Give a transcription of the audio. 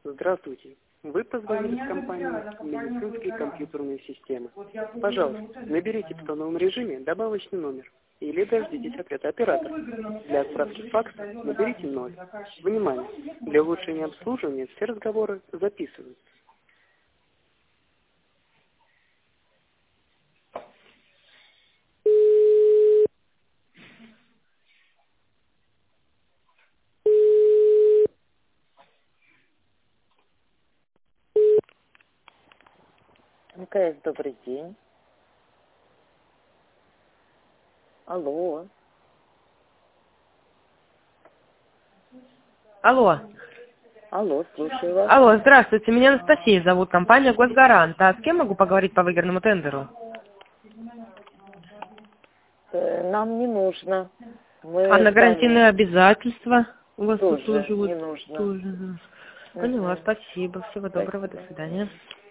Здравствуйте. Вы позвонили в компанию «Медицинские компьютерные системы». Пожалуйста, наберите в тоновом режиме добавочный номер или дождитесь ответа оператора. Для отправки факса наберите 0. Внимание! Для улучшения обслуживания все разговоры записываются. МКС, добрый день. Алло. Алло. Алло, слушаю вас. Алло, здравствуйте, меня Анастасия зовут, компания «Госгарант». А с кем могу поговорить по выигранному тендеру? Нам не нужно. Мы А на гарантийные обязательства у вас тоже тут тоже не нужно. тоже. Поняла, спасибо. Всего доброго, до свидания.